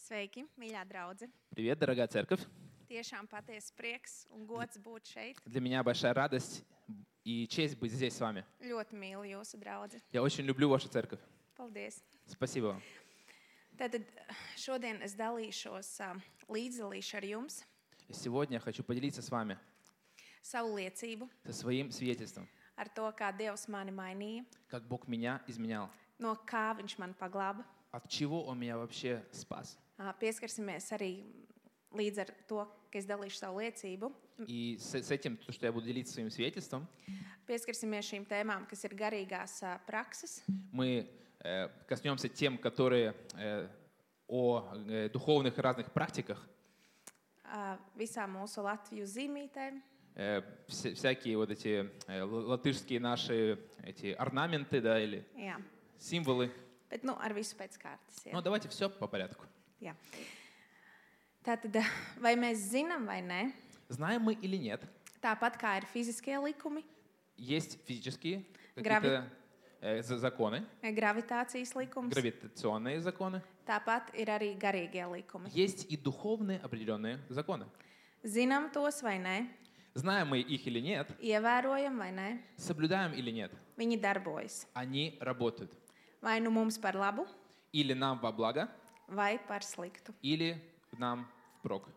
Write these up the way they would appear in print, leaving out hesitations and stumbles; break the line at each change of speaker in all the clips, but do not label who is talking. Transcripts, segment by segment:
Sveiki, mīļā draudze.
Привет, дорогая церковь.
Tiešām patiesa prieks un gods būt šeit.
Для меня большая радость и честь быть здесь с вами.
Ļoti mīlu jūsu draudzi.
Я очень люблю вашу церковь.
Paldies.
Спасибо вам.
Tātad šodien es dalīšos līdzdalīšu ar jums
И сегодня я хочу поделиться с вами
savu liecību
со своим свидетельством,
ar to, kā Dievs mani mainīja,
как Бог меня изменял,
no kā Viņš mani paglāba.
от чего Он меня вообще спас.
Pieskarsimies arī līdz ar to, ka es dalīšu savu liecību.
И с этим, то, что я буду делиться своим свидетельством,
Pieskarsimies šīm tēmām, kas ir garīgās prakses.
мы коснемся тем, которые о духовных разных практиках,
Visām mūsu Latviju zīmītēm.
всякие вот эти латышские наши эти орнаменты, да, или
Jā,
символы.
bet ar visu pēc kārtas. Jā.
Ну, давайте все по порядку.
Jā. Tātad, vai mēs zinām vai nē,
Знаем мы или нет,
tāpat kā ir fiziskie likumi,
есть физические какие-то законы,
gravitācijas likums,
гравитационные законы,
tāpat ir arī garīgie likumi.
есть и духовные определенные законы.
Zinām tos vai nē,
Знаем мы их или нет,
ievērojam vai nē,
соблюдаем или нет,
viņi darbojas.
они работают.
Vai nu mums par labu,
Или нам во благо,
vai par sliktu.
или нам впрок.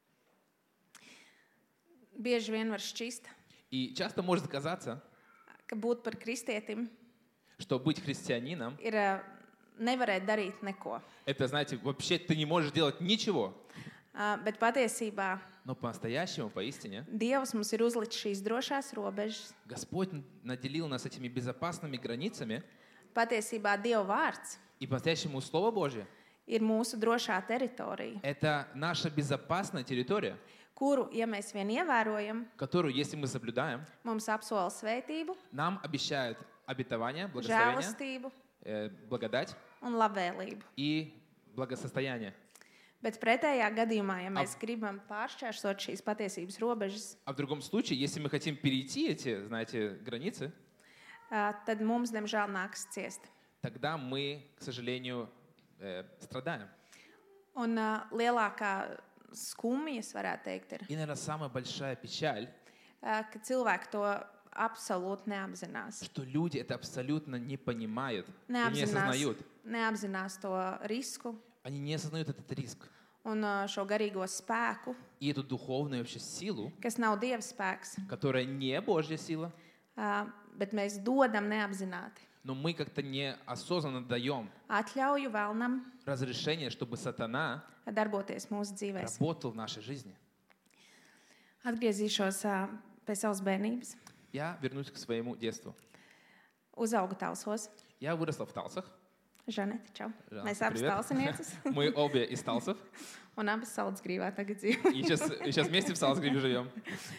Bieži vien var šķist,
И часто может казаться,
ka būt par kristietim
что быть христианином,
ir nevarēt darīt neko.
это, знаете, вообще ты не можешь делать ничего.
Bet patiesībā
Но по-настоящему, поистине,
Dievs mums ir uzlicis šīs drošās robežas.
Господь наделил нас этими безопасными границами,
Patiesībā Dieva vārds
и по-настоящему Слово Божье
ir mūsu drošā teritorija,
— это наша безопасная территория,
kuru, ja mēs vien ievērojam,
которую, если мы соблюдаем,
mums apsola svētību,
нам обещают обетование, благословение,
žēlastību
благодать
un labvēlību.
и благосостояние.
Bet pretējā gadījumā, ja mēs gribam pāršķērsot šīs patiesības robežas,
А в другом случае, если мы хотим перейти эти, знаете, границы,
tad mums, diemžēl, nāks ciest.
тогда мы, к сожалению, страдаем.
Un lielākā skumjas, varētu teikt, ir,
И, наверное, самая большая печаль,
ka cilvēki to absolūti neapzinās.
что люди это абсолютно не понимают, и не осознают.
Neapzinās to risku
Они не осознают этот риск
un šo garīgo spēku,
и эту духовную вообще силу,
kas nav Dieva spēks,
которая не Божья сила,
bet mēs dodam neapzināti.
но мы как-то неосознанно даем
Atļauju vēlnam
разрешение, чтобы сатана
darboties mūsu dzīvēs.
работал в нашей жизни.
Atgriezīšos pie savas bērnības.
Я вернусь к своему детству.
Uzaugu Talsos.
Я выросла в Талсах.
Žanete, čau.
Žanete,
Mēs abas
привет.
talsinieces.
Мы обе из Талсов.
Un abas Saldzgrīvā tagad dzīvo.
И сейчас вместе в Салцгрибе живем.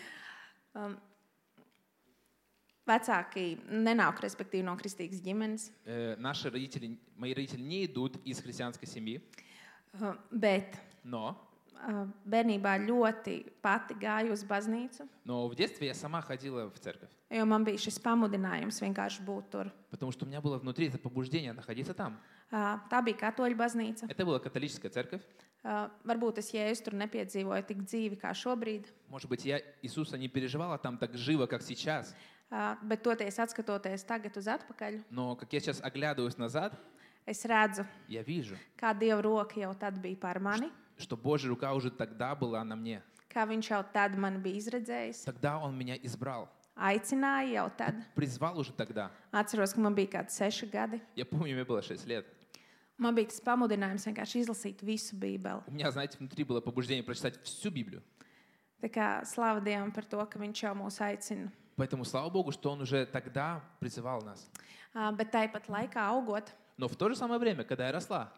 Vecāki nenāk, respektīvi, no kristīgas ģimenes,
Наши родители, мои родители не идут из христианской семьи,
bet
но
bērnībā ļoti pati gāju uz baznīcu,
в детстве я сама ходила в церковь,
jo man bija šis pamudinājums vienkārši būt tur.
потому что у меня было внутри это побуждение находиться там.
Tā bija katoļu baznīca.
Это была католическая церковь.
Varbūt es Jēzus tur nepiedzīvoju tik dzīvi kā šobrīd,
Может быть, я Иисуса не переживала там так живо, как сейчас.
bet toties atskatoties tagad uz atpakaļ,
Но как я сейчас оглядываюсь назад,
es redzu,
я вижу,
kā Dieva roka jau tad bija par mani,
что Божья рука уже тогда была на мне.
kā Viņš jau tad mani bija izredzējis,
Тогда Он меня избрал.
aicināja jau tad.
Призвал уже тогда.
Atceros, ka man bija kādi 6 gadi.
Я помню, мне было 6 лет.
Man bija tas pamudinājums vienkārši izlasīt visu Bībeli.
У меня, знаете, внутри было побуждение прочитать всю Библию.
Tā kā slāva Dievam par to, ka Viņš jau mūs aicina.
Поэтому слава Богу, что Он уже тогда призывал нас.
Bet tāpat laikā augot
Но в то же самое время, когда я росла,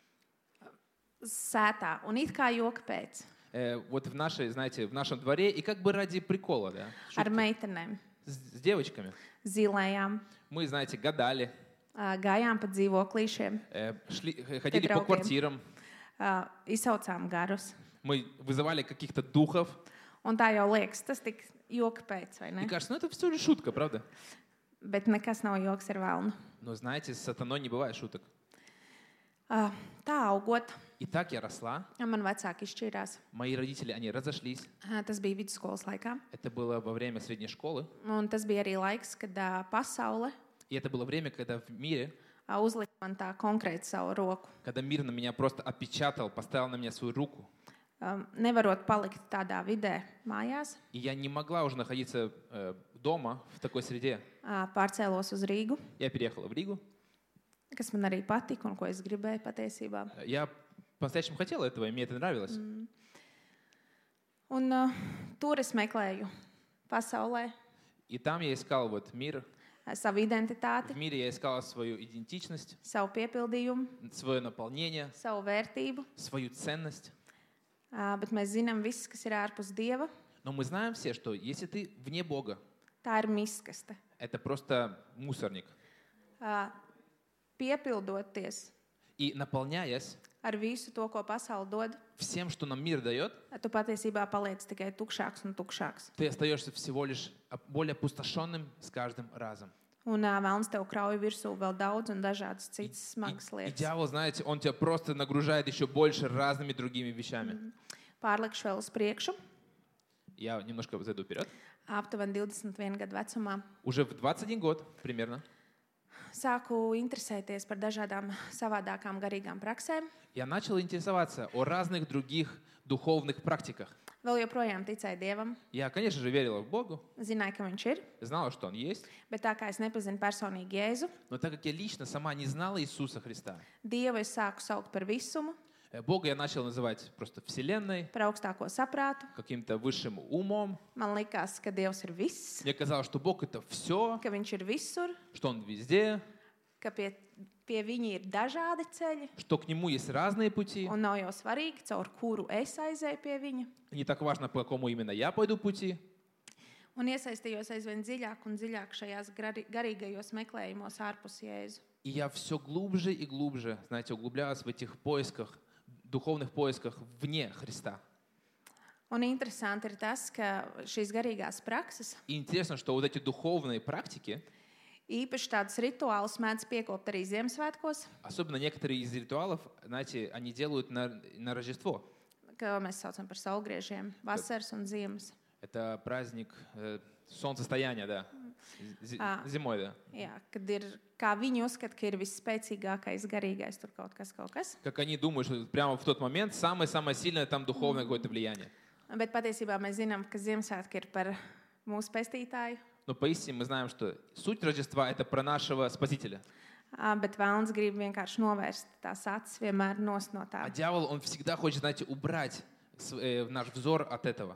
sētā un it kā joka pēc
вот в нашей, знаете, в нашем дворе, и как бы ради прикола, да,
ar
шутки,
meitenēm,
с девочками,
zilējām,
мы, знаете, гадали,
gājām pa dzīvoklīšiem,
ходили по
draugiem.
квартирам,
izsaucām garus.
мы вызывали каких-то духов.
Un tā jau liekas, tas tik joka pēc, vai
Мне
ne?
кажется, ну это все же шутка, правда?
Bet nekas nav joks ar velnu.
Но знаете, с сатаной не бывает шуток.
Tā augot,
И так я росла.
man vecāki izšķīrās.
Мои родители, они разошлись.
Tas bija vidusskolas laikā.
Это было во время средней школы.
Un tas bija arī laiks, kad pasaule
И это было время, когда в мире,
uzlika man tā konkrēti savu roku.
когда мир на меня просто опечатал, поставил на меня свою руку.
Nevarot palikt tādā vidē mājās,
И я не могла уже находиться дома в такой среде.
pārcēlos uz Rīgu,
Я переехала в Ригу.
kas man arī patika un ko es gribēju patiesībā.
Я по-настоящему хотела этого, и мне это нравилось.
Un tur es meklēju pasaulē
И там я искал вот мир.
savu identitāti,
В мире я искал свою идентичность,
savu piepildījumu,
свое наполнение,
savu vērtību.
свою ценность.
Bet mēs zinām, viss, kas ir ārpus Dieva,
Но мы знаем все, что если ты вне Бога,
tā ir miskaste.
это просто мусорник.
Piepildoties
И наполняясь
ar visu to, ko pasaule dod,
всем, что нам мир дает,
tu patiesībā paliec tikai tukšāks un tukšāks.
ты остаешься всего лишь более опустошенным с каждым разом.
Un vēlns tev krauj virsū vēl daudz un dažādas citas smagas
И
lietas.
дьявол, знаете, он тебя просто нагружает еще больше разными другими вещами.
Pārlikšu vēl uz priekšu.
Я немножко зайду вперед.
Aptuveni 21 gadu vecumā
Уже в 21 год примерно
sāku interesēties par dažādām savādākām garīgām praksēm.
я начал интересоваться о разных других духовных практиках.
Vēl joprojām ticēju Dievam,
Я, конечно же, верила в Бога,
zināju, ka Viņš ir,
знала, что Он есть,
bet tā kā es nepazinu personīgi Jēzu,
но так как я лично сама не знала Иисуса Христа,
Dievu es sāku saukt par visumu,
Бога я начал называть просто Вселенной,
par augstāko saprātu.
каким-то высшим умом.
Man likās, ka Dievs ir viss,
Мне казалось, что Бог — это все,
ka Viņš ir visur,
что Он везде,
ka pie Viņa ir dažādi ceļi,
что к Нему есть разные пути.
un nav jau svarīgi, caur kuru es aizēju pie Viņa.
Не так важно, по какому именно я пойду пути.
Un iesaistījos aizvien dziļāk un dziļāk šajās garīgajos meklējumos ārpus Jēzu.
И я все глубже и глубже, знаете, углублялась в этих поисках, духовных поисках вне Христа.
Un interesanti ir tas, ka šīs garīgās prakses,
И интересно, что вот эти духовные практики,
īpaši tādus rituālus mēdz piekopt arī Ziemassvētkos,
особенно некоторые из ритуалов, знаете, они делают на Рождество.
ko mēs saucam par saulgriežiem, vasaras un ziemas.
Это праздник солнцестояния, да, зимой, да.
Jā, kad ir, kā viņi uzskata, ka ir visspēcīgākais garīgais tur kaut kas.
Как они думают, что прямо в тот момент самое-самое сильное там духовное какое-то влияние.
Bet patiesībā mēs zinām, ka Ziemassvētki ir par mūsu pestītāju,
Но поистине мы знаем, что суть Рождества — это про нашего Спасителя.
bet vēlns grib vienkārši novērst tās acis vienmēr nos no tā.
А дьявол, он всегда хочет, знаете, убрать наш взор от этого.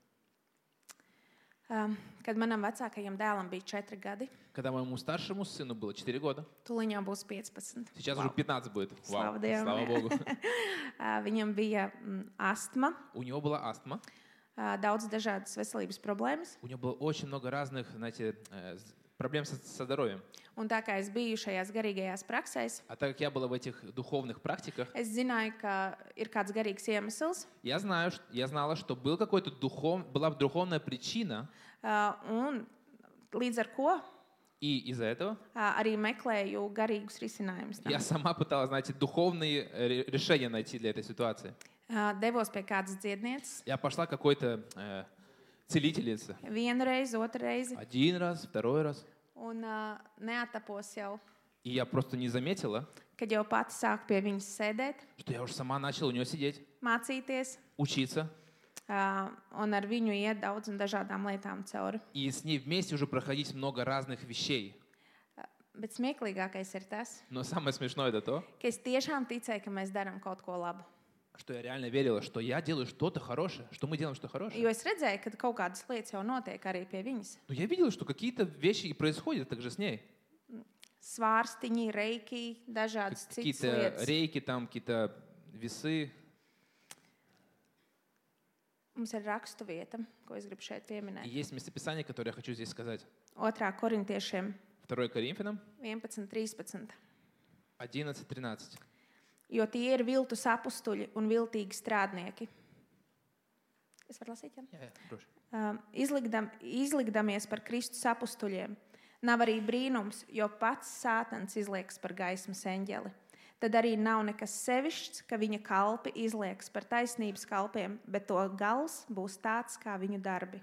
Kad manam vecākajam dēlam bija 4 gadi,
Когда моему старшему сыну было 4 года,
tūlīt jau būs 15.
сейчас уже 15 будет.
Слава
Вау,
Dievam.
слава Богу.
Viņam bija astma,
У него была астма,
daudz dažādas veselības problēmas.
у него было очень много разных, знаете, проблем со здоровьем.
Un tā kā es biju šajās garīgajās praksēs,
А так как я была в этих духовных практиках,
es zināju, ka ir kāds garīgs iemesls.
я знала, что была духовная причина,
Un līdz ar ko
и из-за этого
arī meklēju garīgus risinājumus.
я сама пыталась, знаете, духовные решения найти для этой ситуации.
Devos pie kādas dziednieces.
Я пошла к какой-то целительнице.
Vienu reizi, otru reizi.
Один раз, второй раз.
Un neatapos jau,
И я просто не заметила,
kad jau pati sāku pie viņas sēdēt,
что я уже сама начала у нее сидеть,
mācīties.
учиться.
Un ar viņu iet daudz un dažādām lietām cauri.
И с ней вместе уже проходить много разных вещей.
Bet smieklīgākais ir tas,
Но самое смешное это то,
ka es tiešām ticēju, ka mēs darām kaut ko labu.
что я реально верила, что я делаю что-то хорошее, что мы делаем что-то хорошее.
Jo es redzēju, ka kaut kādas lietas jau notiek arī pie viņas.
Но я видела, что какие-то вещи и происходят также с ней.
Svārstiņi, reiki, dažādas citas
Какие-то
lietas.
рейки, там какие-то весы.
Mums ir rakstu vieta, ko es gribu šeit
И
pieminēt.
есть местописание, которое я хочу здесь сказать.
2. Korintiešiem
2 Коринфянам
11.13.
11:13.
Jo tie ir viltus apustuļi un viltīgi strādnieki. Es varu lasīt, jā?
Прошу.
Izlikdamies par Kristus apustuļiem. Nav arī brīnums, jo pats Sātans izliekas par gaismas eņģeli. Tad arī nav nekas sevišķs, ka viņa kalpi izlieks par taisnības kalpiem, bet to gals būs tāds, kā viņu darbi.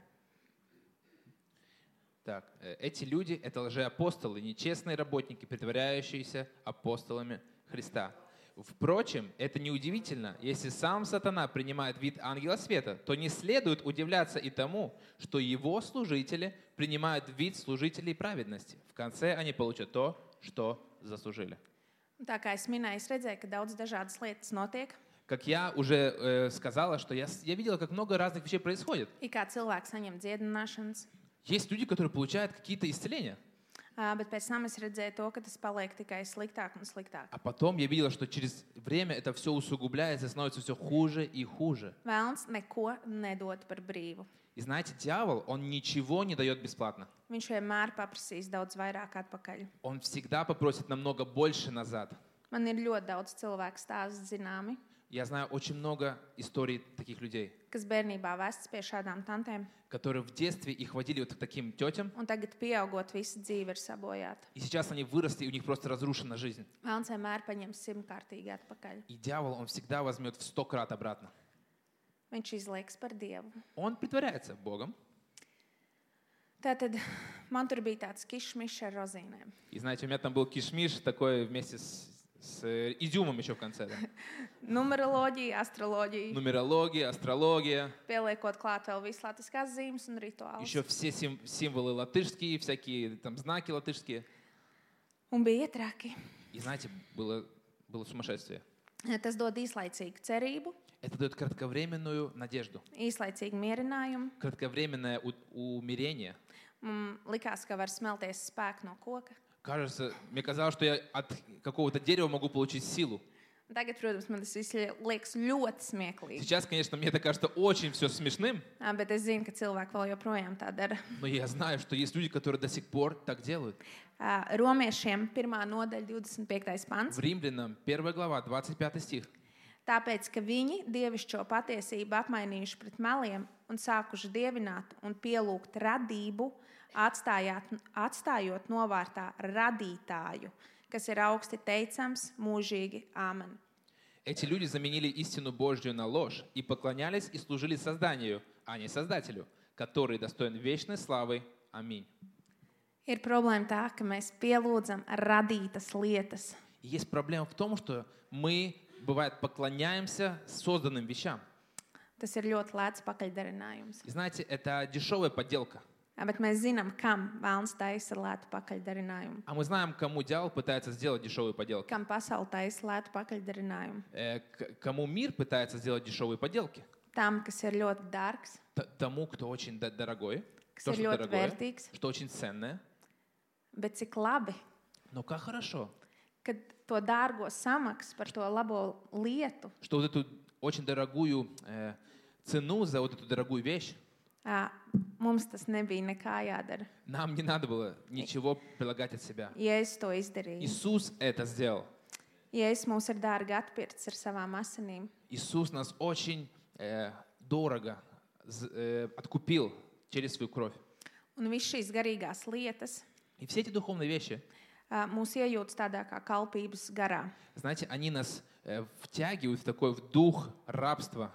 Так, эти люди — это лжеапостолы, нечестные работники, притворяющиеся апостолами Христа. Впрочем, это неудивительно. Если сам сатана принимает вид ангела света, то не следует удивляться и тому, что его служители принимают вид служителей праведности. В конце они получат то, что заслужили.
Tā kā es minēju, es redzēju, ka daudz dažādas lietas notiek.
Как я уже сказала, что я видела, как много разных вещей происходит.
Ir kā cilvēks saņem dziedināšanas,
Есть люди, которые получают какие-то исцеления.
bet pēc tam es redzēju to, ka tas paliek tikai sliktāk un sliktāk.
А потом я видела, что через время это все усугубляется, становится все хуже и хуже.
Vēlns neko nedod par brīvu.
И знаете, дьявол, он ничего не дает бесплатно.
Viņš vienmēr paprasīs daudz vairāk atpakaļ.
Он всегда попросит намного больше назад.
Man ir ļoti daudz cilvēku stāstu zināmi,
Я знаю очень много историй таких людей,
kas bērnībā vests pie šādām tantēm,
которые в детстве их водили вот к таким тетям,
un tagad pieaugot visa dzīve ir sabojāta.
и сейчас они выросли, и у них просто разрушена жизнь.
Vēlns vienmēr paņem simtkārtīgi atpakaļ.
И дьявол, он всегда возьмет в 100 крат обратно.
Viņš izlieks par dievu.
Он притворяется Богом.
Tātad man tur bija tāds kišmišs ar rozīnēm.
И знаете, у меня там был кишмиш такой вместе с изюмом еще в конце. Да?
Numeroloģija, astroloģija,
Нумерология, астрология,
pieliekot klāt vēl visas latviskās zīmes un rituālus.
еще все символы латышские, всякие там знаки латышские.
Un bija traki.
И знаете, было сумасшествие.
Tas dod īslaicīgu cerību,
Это дает кратковременную надежду,
īslaicīgu mierinājumu.
кратковременное умирение.
Likās, ka var smelties spēku no koka.
Кажется, мне казалось, что я от какого-то дерева могу получить силу.
Tagad, protams, man tas viss liekas ļoti smieklīgi.
Сейчас, конечно, мне это кажется очень все смешным,
Bet es zinu, ka cilvēki vēl joprojām tā dara.
но я знаю, что есть люди, которые до сих пор так делают.
Romiešiem 1. nodaļa 25. pants.
В Римлянам 1 глава, 25 стих.
Tāpēc, ka viņi dievišķo patiesību apmainījuši pret meliem un sākuši dievināt un pielūgt radību, atstājot novārtā radītāju, kas ir augsti teicams, mūžīgi. Āmen.
Эти люди заменили истину Божью на ложь и поклонялись и служили созданию, а не Создателю, который достоин вечной славы. Аминь.
Ir problēma tā, ka mēs pielūdzam radītas lietas.
И есть проблема в том, что мы, бывает, поклоняемся созданным вещам.
Tas ir ļoti lēts pakaļdarinājums.
И знаете, это дешевая подделка.
Bet mēs zinām, kam vēlns taisa lētu pakaļdarinājumu.
А мы знаем, кому дьявол пытается сделать дешевые поделки.
Kam pasaule taisa lētu pakaļdarinājumu.
Кому мир пытается сделать дешевые поделки.
Tam, kas ir ļoti dārgs,
Тому, кто очень дорогой,
kas
то,
ir
что
ļoti
дорогое,
vērtīgs,
что очень ценное.
bet cik labi,
Но как хорошо,
kad to dārgo samaksu par to labo lietu
что вот эту очень дорогую цену за вот эту дорогую вещь
mums tas nebija nekā jādara.
нам не надо было ничего прилагать от себя.
Jēzus to izdarīja.
Иисус это сделал.
Jēzus mūs ir dārgi atpircis ar savām asinīm.
Иисус нас очень дорого откупил через свою кровь.
Un viss šīs garīgās lietas
И все эти духовные вещи,
mūs iejūtas tādā kā kalpības garā.
знаете, они нас втягивают в такой в дух рабства.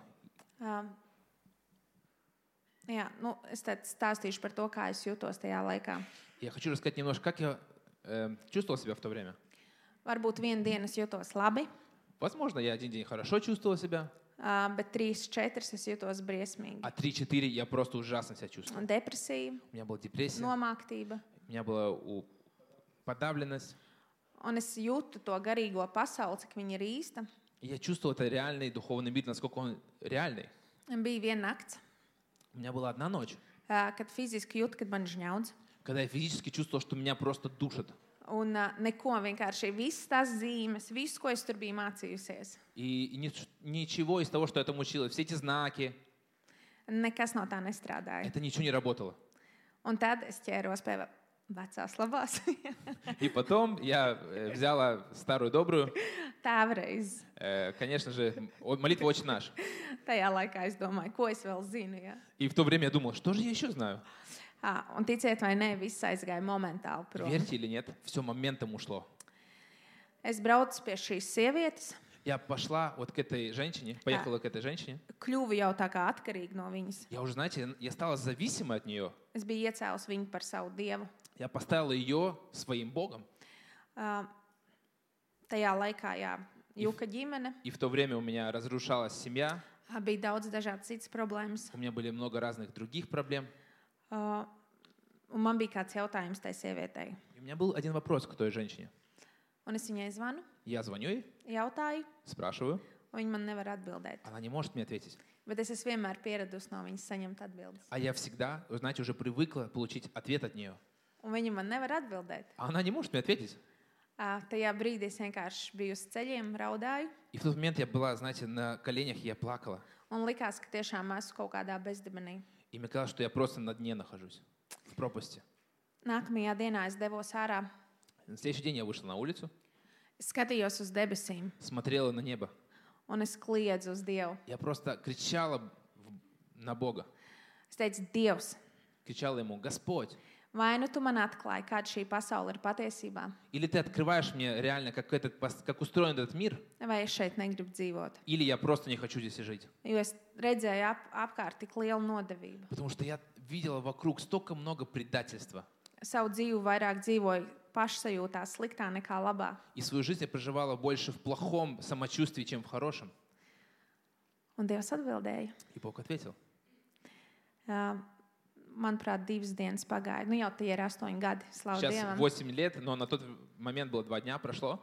Jā, es tad stāstīšu par to, kā es jūtos tajā laikā.
Я хочу рассказать немножко, как я чувствовал себя в то время.
Varbūt vienu dienu es jūtos labi,
Возможно, я один день хорошо чувствовал себя,
bet 3-4 es jūtos briesmīgi.
а 3-4 я просто ужасно себя чувствовал.
Depresija,
У меня была депрессия,
nomāktība.
у меня была подавленность.
Un es jūtu to garīgo pasauli, cik viņa ir īsta.
И я чувствовал это реальный духовный мир, насколько он реальный.
Bija viena nakts,
У меня была одна ночь,
kad fiziski jūtu, kad man ir žņauds.
когда я физически чувствовал, что меня просто душат.
Un neko, vienkārši visas tās zīmes, visu, ko es tur biju mācījusies.
И ничего из того, что я там училась, все эти знаки,
Nekas no tā nestrādāja.
это ничего не работало.
Un tad es ķēros pie vecās labās.
И потом я взяла старую добрую,
Tēvreiz.
конечно же, молитву «Отче наш».
Tajā laikā es domāju, ko es vēl zinu. Ja?
И в то время я думал, что же я еще знаю?
Un ticiet vai nē, viss aizgāja momentāli prom.
Верьте или нет, все моментом ушло.
Es braucu pie šīs sievietes,
Я пошла вот к этой женщине, поехала к этой женщине.
kļuvu jau tā kā atkarīga no viņas.
Я уже, знаете, я стала зависимой от нее.
Es biju iecēlus viņu par savu dievu.
Я поставила ее своим Богом.
Tajā laikā, jā, juka ģimene,
И в то время у меня разрушалась семья.
bija daudz dažādas citas problēmas.
У меня были много разных других проблем.
Un man bija kāds jautājums tai sievietei.
И у меня был один вопрос к той женщине.
Un es viņai zvanu,
Я звоню ей,
jautāju,
спрашиваю.
un viņa man nevar atbildēt.
Она не может мне ответить.
Bet es esmu vienmēr pieradusi no viņas saņemt atbildes.
А я всегда, вы знаете, уже привыкла получить ответ от нее.
Un viņa man nevar atbildēt.
А она не может мне ответить.
Tajā brīdī es vienkārši biju uz ceļiem, raudāju.
И в тот момент я была, знаете, на коленях, и я плакала.
Un likās, ka tiešām esmu kaut kādā bezdibenī.
И мне казалось, что я просто на дне нахожусь, в пропасти.
Nākamajā dienā es devos ārā.
На следующий день я вышла на улицу,
Es skatījos uz debesīm,
смотрела на небо.
un es kliedzu uz Dievu.
Я просто кричала на Бога.
Es teicu, Dievs,
Кричала Ему: Господь,
vai nu tu man atklāji, kāda šī pasaule ir patiesībā,
или Ты открываешь мне реально, как устроен этот мир,
vai es šeit negribu dzīvot.
или я просто не хочу здесь жить.
Jo es redzēju apkārt tik lielu nodevību.
Потому что я видела вокруг столько много предательства.
Savu dzīvi vairāk dzīvoju pašsajūtā sliktā nekā labā.
И свою жизнь я проживала больше в плохом самочувствии, чем в хорошем.
Un Dievs atbildēja.
И Бог ответил.
Manuprāt, 2 dienas pagāja. Nu jau tie ir 8 gadi, slavu
Сейчас
Dievam.
8 лет, но на тот момент было 2 дня прошло.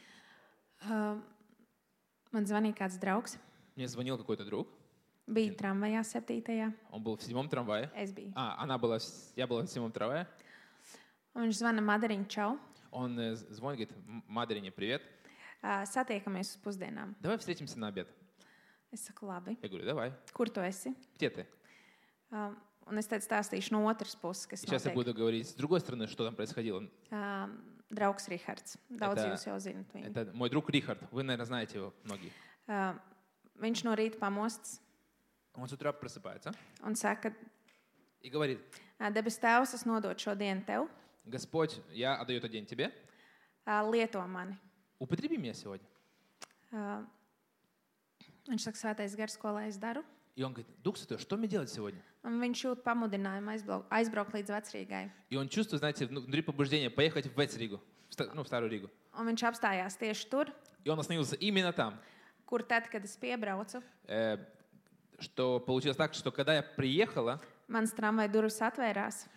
Man zvanīja kāds draugs.
Мне звонил какой-то друг.
Bija tramvajā 7.
Он был в 7 трамвае.
Es biju.
Я была в 7 трамвае.
Un viņš zvana Madariņu čau.
Он звонит, говорит: Мадрине, привет.
Satiekamies uz pusdienām.
Давай встретимся на обед.
Es saku, labi.
Я говорю: давай.
Kur tu esi?
Где ты?
Un es tad stāstīšu no otras puses, kas
Сейчас я
notiek.
буду говорить с другой стороны, что там происходило.
Draugs Rihards. Daudz
Это-
jūs jau zinat viņu.
Это мой друг Рихард. Вы, наверное, знаете его многие.
Viņš no rīta pamosts
Он с утра просыпается
un saka,
и говорит:
debes Tēvs, es nododu šo dienu tev,
Господь, я отдаю этот день тебе.
lieto mani.
Употреби меня сегодня.
Viņš saka, svētais gars, ko lai es daru.
И он говорит: Дух Святой, что мне делать сегодня?
Un viņš jūt pamudinājumu aizbraukt līdz Vecrīgai.
И он чувствует, знаете, внутри побуждения поехать в Вецригу, в Старую Ригу.
Un viņš apstājās tieši tur,
И он остановился именно там.
kur tad, kad es piebraucu,
Что получилось так, что когда я приехала,
mans tramvaja durvis atvērās,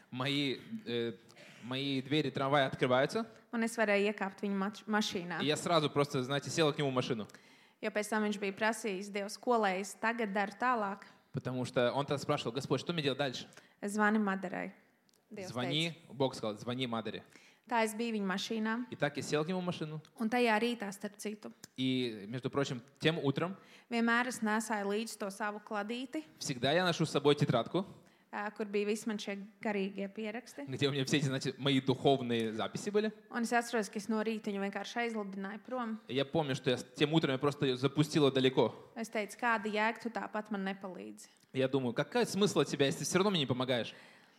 мои двери трамвая открываются,
un es varēju iekāpt viņa mašīnā.
и я сразу просто, знаете, села к нему в машину.
Jo pēc tam viņš bija prasījis, Dievs, ko lai es tagad daru tālāk.
Потому что он тогда спрашивал: Господь, что мне делать дальше?
Es zvanu Madarai. Dievs
Звони, Бог сказал, звони Мадере.
teica. Tā es biju viņa mašīnā.
И так я сел к нему в машину.
Un tajā rītā, starp citu,
И, между прочим, тем утром
vienmēr es nesāju līdzi to savu kladīti,
всегда я ношу с собой тетрадку,
kur bija visi man šie garīgie pieraksti.
где у меня все эти, знаете, мои духовные записи были.
Un es atceros, ka es no rīta viņu vienkārši aizlidināju prom.
И я помню, что я тем утром я просто ее запустила далеко.
Es teicu, kāda jēga, tu tāpat man nepalīdzi.
Я думаю, какой смысл от тебя, если ты все равно мне не помогаешь?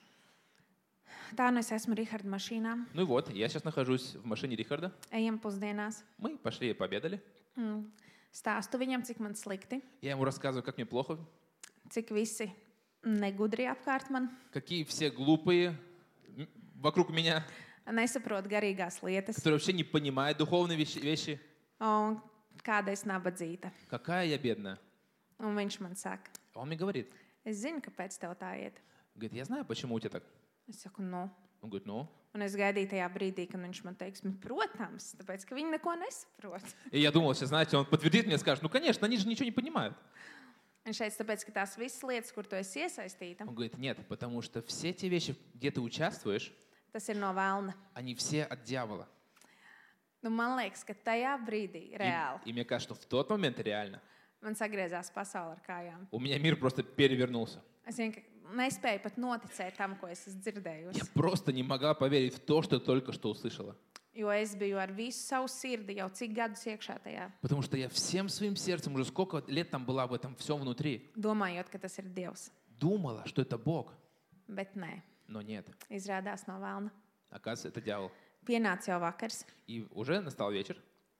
Tā nu es esmu Riharda mašīnā.
Ну и вот, я сейчас нахожусь в машине Рихарда.
Ejam pusdienās.
Мы пошли и пообедали.
Stāstu viņam, cik man slikti,
Я ему рассказываю, как мне плохо,
cik visi negudri apkārt man,
какие все глупые вокруг меня,
nesaprot garīgās lietas,
которые вообще не понимают духовные вещи.
un kāda es nabadzīta.
Какая я бедная.
Un viņš man saka,
А он мне говорит,
es zinu, kāpēc tev tā iet.
говорит: я знаю, почему у тебя так.
Es saku, nu.
Он говорит: ну.
Un es gaidīju tajā brīdī, kad viņš man teiks, protams, tāpēc, ka viņi neko nesaprot.
И я думал, сейчас, знаете, он подтвердит мне, скажет: ну, конечно, они же ничего не понимают.
Viņš teica, tāpēc, ka tās visas lietas, kur tu esi iesaistīta,
Он говорит: нет, потому что все те вещи, где ты участвуешь,
tas ir no velna.
они все от дьявола.
Nu, man liekas, ka tajā brīdī reāli
И мне кажется, что в тот момент реально
man sagriezās pasaule ar kājām.
у меня мир просто перевернулся.
Es vienkārši nespēju pat noticēt tam, ko es esmu
Я
dzirdējusi.
просто не могла поверить в то, что только что услышала.
Jo es biju ar visu savu sirdi jau cik gadus iekšā tajā,
Потому что я всем своим сердцем, уже сколько лет там была в этом всем внутри,
domājot, ka tas ir Dievs.
думала, что это Бог.
Bet nē,
Но нет,
izrādās no velna.
оказывается, это дьявол.
Pienāca jau vakars.
И уже настал вечер.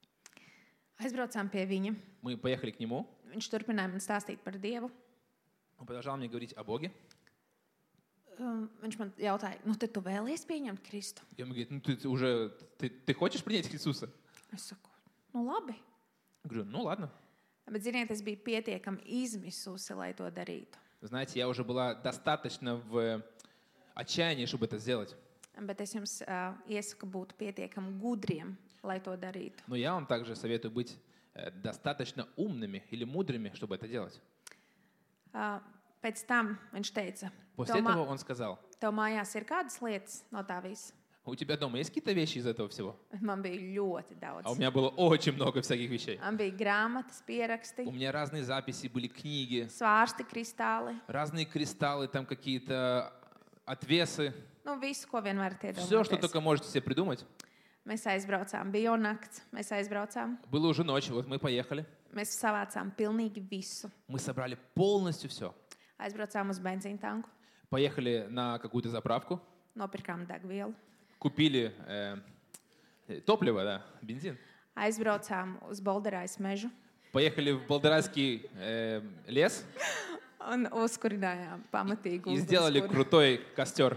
Aizbraucām pie viņa.
Мы поехали к нему.
Viņš turpināja man stāstīt par Dievu.
Он продолжал мне говорить о Боге.
Viņš man jautāja, nu tad tu vēlies pieņemt Kristu?
И он говорит, ну ты хочешь принять Иисуса?
Es saku, nu labi.
Я говорю, ну ладно.
Bet, ziniet, es biju pietiekami izmisusi, lai to darītu.
Знаете, я уже была достаточно в отчаянии, чтобы это сделать.
Bet es jums iesaku būt pietiekami gudriem, lai to darītu.
Но я вам также советую быть достаточно умными или мудрыми, чтобы это делать.
Pēc tam viņš teica,
После этого он сказал,
tev mājās ir kādas lietas no tā visa?
у тебя дома есть какие-то вещи из этого всего?
Man bija ļoti daudz.
А у меня было очень много всяких вещей.
Man bija grāmatas, pieraksti,
У меня разные записи, были книги,
svārsti, kristāli.
разные кристаллы, там какие-то отвесы.
Nu, visu, ko vien varat
Все, что
iedomāties.
только можете себе придумать.
Mēs aizbraucām, bija jau nakts, mēs aizbraucām,
Было уже ночь, вот мы поехали.
mēs savācām pilnīgi visu.
Мы собрали полностью все.
Aizbraucām uz benzīna tanku,
Поехали на какую-то заправку,
nopirkām degvielu.
купили топливо, да, бензин.
Aizbraucām uz Bolderājas mežu
Поехали в Балдерайский лес
un uzkurinājām pamatīgu
и сделали
ugunskura.
крутой костер.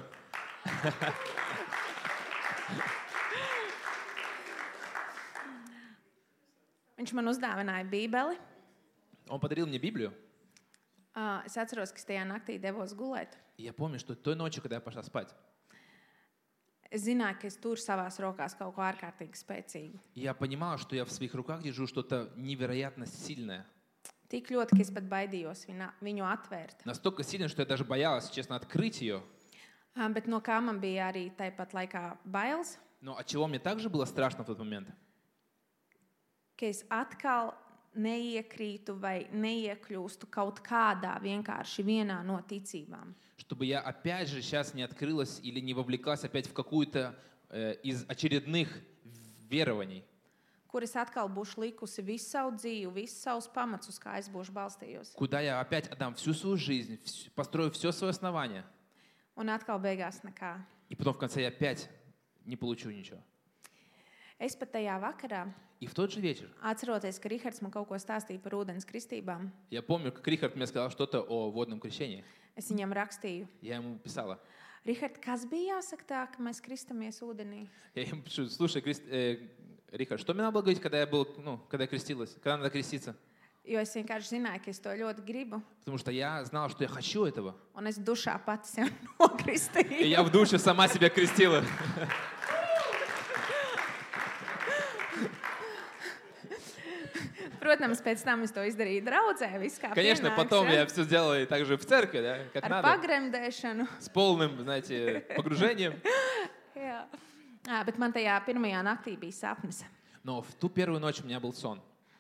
Viņš man uzdāvināja bībeli.
Он подарил мне Библию.
Es atceros, ka es tajā naktī devos gulēt.
И я помню, что той ночью, когда я пошла спать,
Es zināju, ka es turu savās rokās kaut ko ārkārtīgi spēcīgu.
я понимала, что я в своих руках держу что-то невероятно сильное.
Tik ļoti, ka es pat baidījos viņu atvērt.
Настолько сильно, что я даже боялась, честно, открыть ее.
Bet no kā man bija arī tāpat laikā bailes,
Но от чего мне также было страшно в тот момент?
ka es atkal neiekrītu vai neiekļūstu kaut kādā vienkārši vienā no ticībām.
Чтобы я опять же сейчас не открылась или не вовлеклась опять в какую-то из очередных верований,
Kur es atkal būšu likusi visu savu dzīvi, visus savus pamatus, uz kā es būšu balstījos.
куда я опять отдам всю свою жизнь, построю все свое основание,
Un atkal beigās nekā.
и потом в конце я опять не получу ничего.
Es pat tajā vakarā,
И в тот же вечер
atceroties, ka Rihards man kaut ko stāstīja par ūdens kristībām,
я помню, как Рихард мне сказал что-то о водном крещении.
es viņam rakstīju,
Я ему писала.
Rihard, kas bija jāsaka tā, ka mēs kristamies ūdenī?
Я ему пишу, слушай, Рихард, что мне надо было говорить, когда я крестилась, когда надо креститься?
Jo es vienkārši zināju, ka es to ļoti gribu.
Потому что я знала, что я хочу этого.
Un es dušā pati sev
И
nokristīju.
я в душе сама себя крестила.
Protams, pēc tam es to izdarīju draudzē, viss kā
Конечно,
pienāks,
потом
ja?
я все сделала и также в церкви, да, как
Ar
надо.
pagremdēšanu.
С полным, знаете, погружением.
Jā. Bet man tajā pirmajā naktī bija sapnis.
Но в ту первую ночь у меня был сон.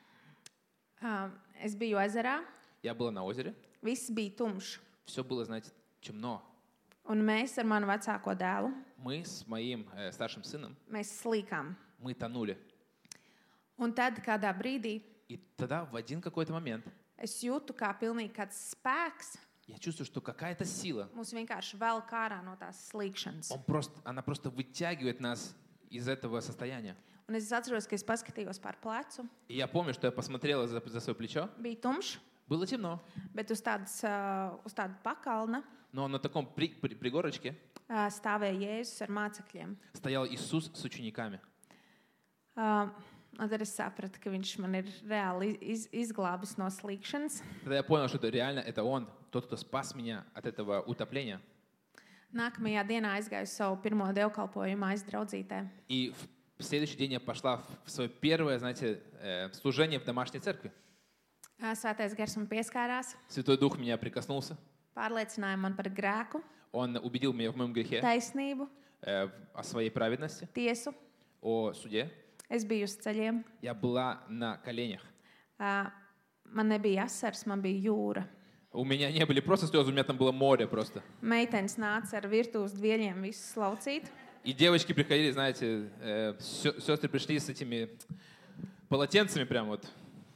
Es biju ezerā,
Я была на озере.
viss bija tumšs.
Все было, знаете, темно.
Un mēs ar manu vecāko dēlu,
Мы с моим старшим сыном,
mēs slīkām.
мы тонули.
Un tad kādā brīdī
И тогда в один какой-то момент
es jūtu, kā pilnīgi kāds spēks
я чувствую, что какая-то сила,
mūs vienkārši velk ārā no tās slīkšanas.
она просто вытягивает нас из этого состояния.
Un es atceros, ka es paskatījos pār plecu.
И я помню, что я посмотрела за свое плечо.
Bija tumšs,
Было темно,
bet uz tāda pakalna
но на таком пригорочке
stāvēja Jēzus ar mācekļiem.
стоял Иисус с учениками.
Un tad es sapratu, ka viņš man ir reāli izglābis no slīkšanas.
Тогда я понял, что это реально это Он, тот, кто спас меня от этого утопления.
Nākamajā dienā aizgāju uz savu pirmo dievkalpojumu aizdraudzītē.
И в следующий день я пошла в свое первое, знаете, служение в домашней церкви.
Svētais gars man pieskārās,
Святой Дух меня прикоснулся.
pārliecināja man par grēku,
Он убедил меня в моем грехе,
taisnību,
о своей праведности,
tiesu.
о суде.
Es biju uz ceļiem.
Я была на коленях.
Man nebija asars, man bija jūra.
У меня не были просто слезы, у меня там было море просто.
Meitenes nāca ar virtuves dvieļiem visu slaucīt.
И девочки приходили, знаете, сестры пришли с этими полотенцами прям вот.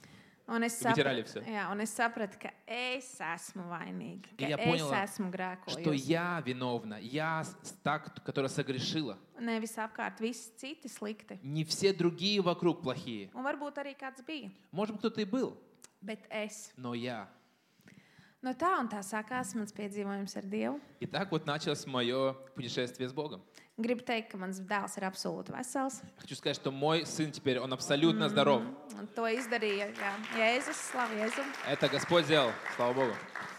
Un es
Вытирали всё.
jā, un es sapratu, ka es esmu vainīga,
И
ka
я
es
поняла,
esmu
что
grēkojusi.
я виновна, я та, которая согрешила.
Nevis apkārt visi citi slikti.
Не все другие вокруг плохие.
Un varbūt arī kāds bija,
Может быть, кто-то и был,
bet es.
но я.
No tā un tā sākās mans piedzīvojums ar Dievu.
И так вот началось мое путешествие с Богом.
Gribu teikt, ka mans dēls ir absolūti vesels.
Хочу сказать, что мой сын теперь, он абсолютно здоров.
Un to izdarīja Jēzus, slavu Jēzum.
Это Господь сделал, слава Богу.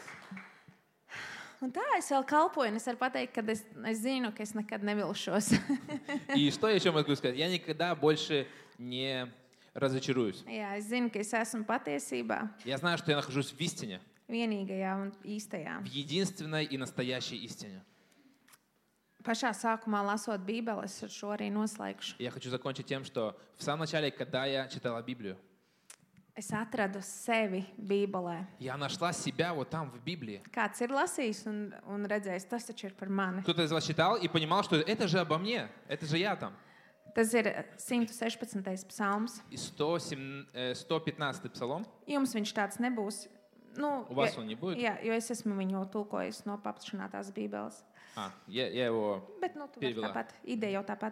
Un tā es vēl kalpoju, un es varu pateikt, ka es zinu, ka es nekad nevilšos.
И что я еще могу сказать? Я никогда больше не разочаруюсь.
Jā, es zinu, ka es esmu patiesībā,
Я знаю, что я нахожусь в истине,
vienīgajā un īstajā.
в единственной и настоящей истине.
Pašā sākumā lasot Bībeli, es ar šo arī noslēgšu.
Я хочу закончить тем, что в самом начале, когда я читала Библию,
Es atradu sevi Bībelē.
я нашла себя вот там, в Библии.
Kāds ir lasījis un redzējis, tas taču ir par mani.
Кто-то из вас читал и понимал, что это же обо мне, это же я там.
Tas ir 116. psalms.
И 115 псалом.
Jums viņš tāds nebūs. Nu,
У вас он не будет?
Jā, jo es esmu viņu tulkojis no paplašinātās Bībeles.
Я его
Bet nu, tu vari
перевела.
tāpat, ideja jau tāpat.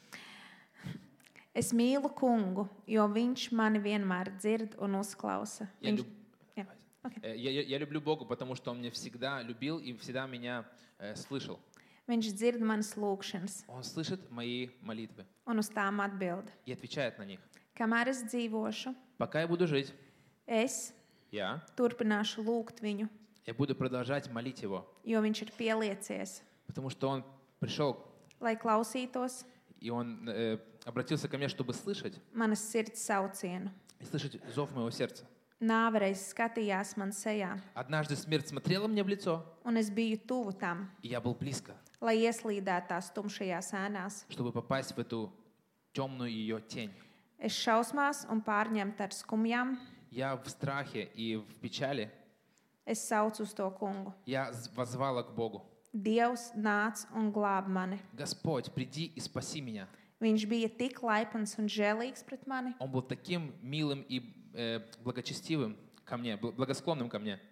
Es mīlu kungu, jo viņš mani vienmēr dzird un uzklausa.
Я
Viņš...
люб-
Jā, okay.
Я люблю Бога, потому что Он меня всегда любил и всегда меня слышал.
Viņš dzird manas lūgšanas
Он слышит мои молитвы
un uz tām atbild.
и отвечает на них.
Kamēr es dzīvošu,
Пока я буду жить,
es
я
turpināšu lūgt viņu,
буду продолжать молить Его,
jo viņš ir pieliecies,
потому что Он пришел,
lai klausītos
и Он обратился ко мне, чтобы слышать
manas sirds saucienu.
и слышать зов моего сердца.
Nāve reiz skatījās man sejā,
Однажды смерть смотрела мне в лицо,
un es biju tuvu tam,
и я был близко,
lai ieslīdētu tās tumšajās ēnās.
чтобы попасть в эту темную ее тень.
Es šausmās un pārņemta ar skumjām,
Я в страхе и в печали,
es saucu uz to kungu.
я воззвала к Богу.
Dievs nāc un glāb mani.
Господь, приди и спаси меня.
Viņš bija tik laipns un žēlīgs pret mani,
Он был таким милым и благочестивым ко мне, благосклонным ко мне.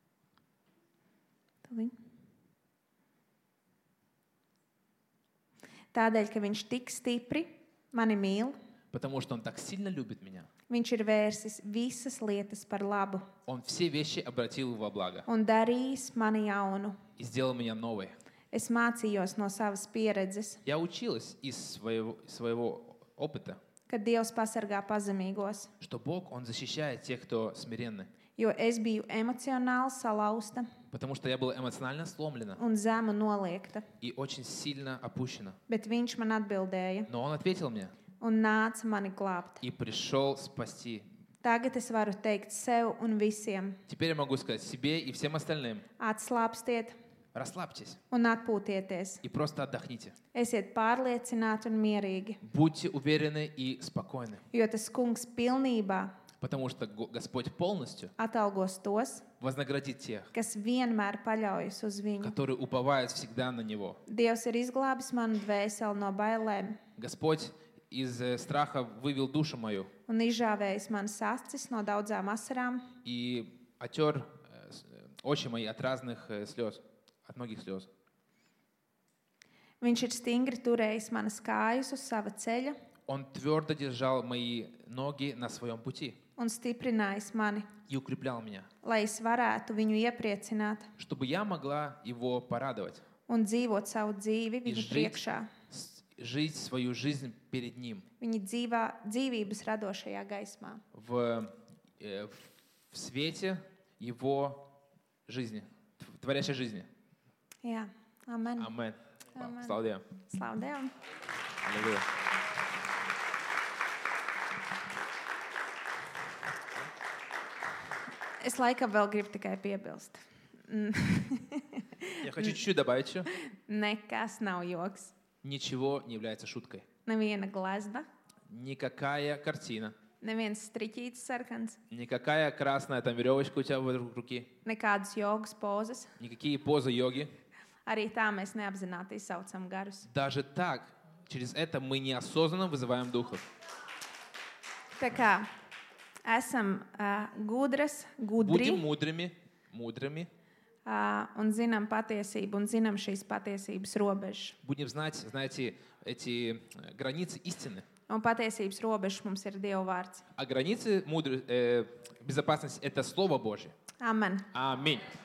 Tādēļ, ka viņš tik stipri mani mīl,
Потому что Он так сильно любит меня.
viņš ir vērsis visas lietas par labu
Он все вещи обратил во благо
un darījis mani jaunu.
и сделал меня новой.
Es mācījos no savas pieredzes,
Я училась из своего опыта,
ka Dievs pasargā pazemīgos,
что Бог, Он защищает тех, кто смиренны.
jo es biju emocionāli salauzta
Потому что я была эмоционально сломлена
un zemu noliekta,
и очень сильно опущена.
bet viņš man atbildēja
Но Он ответил мне
un nāca mani glābt.
и пришел спасти.
Tagad es varu teikt sev un visiem:
Теперь я могу сказать себе и всем остальным:
atslābstiet
расслабьтесь
un atpūtieties.
и просто отдохните.
Esiet pārliecināti un mierīgi,
Будьте уверены и спокойны,
jo tas kungs pilnībā
потому что Господь полностью
atalgos tos,
вознаградит тех,
kas vienmēr paļaujas uz viņu.
которые уповают всегда на Него.
Dievs ir izglābis manu dvēseli no bailēm
Господь из страха вывел душу мою
un izžāvējis manas acis no daudzām asarām.
и отер очи мои от разных слез, от многих слез.
Viņš ir stingri turējis manas kājas uz sava ceļa
Он твердо держал мои ноги на своем пути
un stiprinājis mani,
и укреплял меня,
lai es varētu viņu iepriecināt
чтобы я могла Его порадовать,
un dzīvot savu dzīvi viņa
Izžīt.
priekšā,
жить свою жизнь перед Ним
viņa dzīvības radošajā gaismā.
в свете Его жизни, творящей жизни.
Jā, amen.
Amen.
Amen.
Слава Дievam.
Slavu Dievam.
Аллилуйя.
Es laikam vēl gribu tikai piebilst.
Я хочу чуть-чуть добавить еще.
Nekas nav joks.
Ничего не является шуткой.
Neviena glezna,
Никакая картина,
neviens striķītis sarkans,
никакая красная там веревочка у тебя вокруг руки,
nekādas jogas pozas.
никакие позы йоги.
Arī tā mēs neapzināti izsaucam garus.
Даже так, через это мы неосознанно вызываем духов.
Tā kā esam gudri
Будем мудрыми.
Un zinām patiesību un zinām šīs patiesības robežas.
Будем знать, знаете, эти границы истины.
Un patiesības robežas mums ir Dieva vārds.
А границы безопасности — это Слово Божье.
Amen.
Аминь.